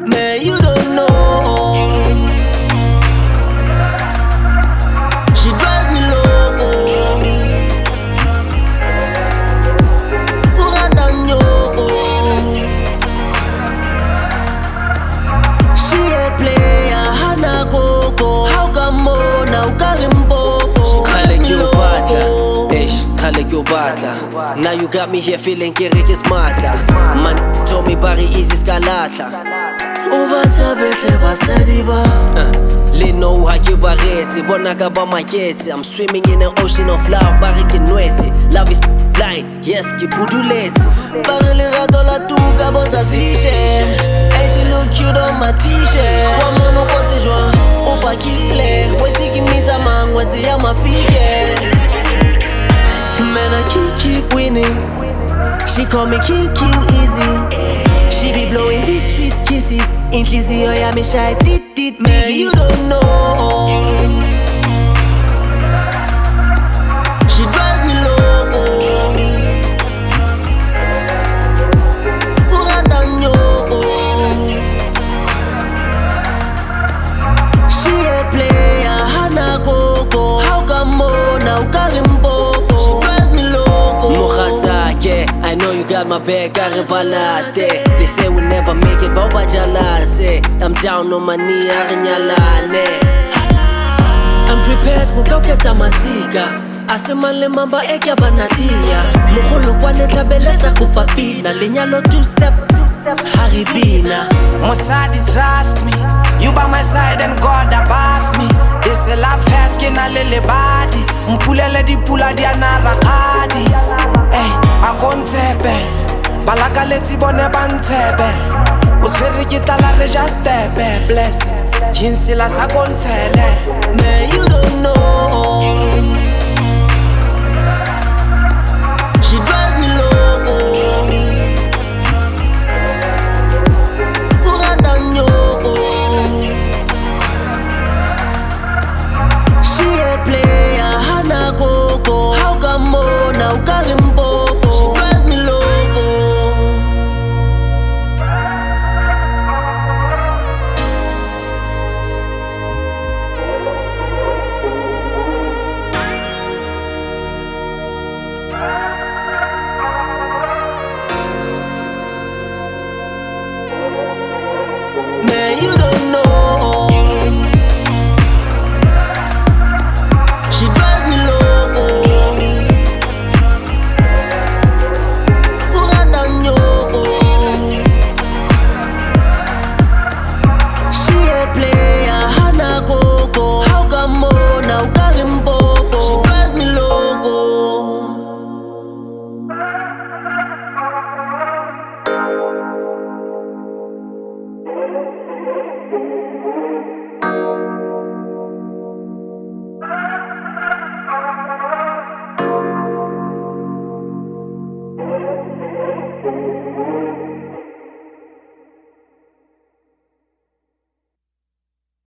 Man, you don't know. She drives me loco. Uratanyoko. She a player, hana koko. How come on now, Karimbo? Khalek you bata, ish, Khalek you bata. Now you got me here feeling Kirik is mata. Man told me bari easy skalata. Ubata betle basadiba. Lino haki bareti, bonaka ba maketi. I'm swimming in an ocean of love, bari kinweti. Love is blind, yes, kibuduleti. Bari lirato la tuga bosa zishe. And she look cute on my t-shirt. Wamono kote jwa, upa kile. Weti kimita man, weti ya mafike. Man, I keep winning. She call me King Easy. She be blowing these sweet kisses. In Lizzie, oh yeah, me shy, dit. Man, you don't know. She drives me loco. Uratanyoko. She a player, hana koko. How come on now, Karimbo? She drives me loco. Mokhatake, I know you got my back, Aribalate. They say we'll never make it, but say I'm down on my knee, Arinyalane. I'm prepared for koketa masika. Asemale mamba ekya banatia. Moholo kwa netlabeleta kupapina. Lenyalo two-step, haribina. Mosadi trust me, you by my side and God above me. This a love head skin a lily body. Mpulele di pula di anarakadi. Hey, akontepe, balaka leti bone bantebe. Utferi kita la reja stepe, blessing. Kinsila sa kontele. Man, you don't know.